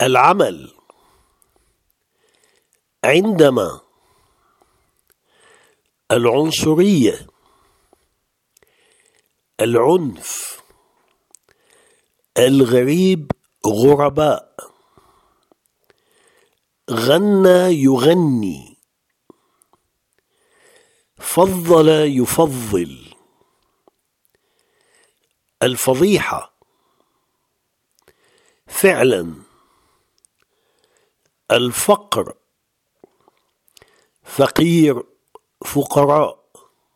العمل عندما، العنصرية، العنف، الغريب غرباء، غنى يغني، فضل يفضل، الفضيحة، فعلا، الفقر، فقير فقراء،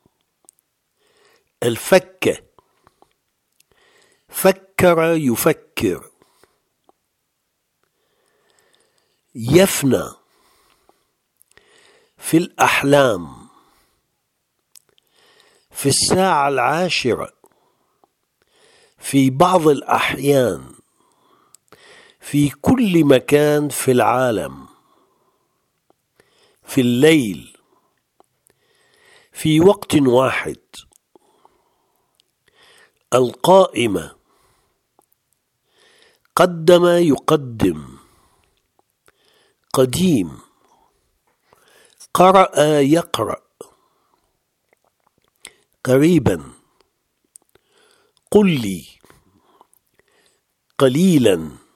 الفكة، فكر يفكر، يفنى، في الأحلام، في الساعة 10، في بعض الأحيان، في كل مكان في العالم، في الليل، في وقت واحد، القائمة، قدم يقدم، قديم، قرأ يقرأ، قريبا، قل لي، قليلا،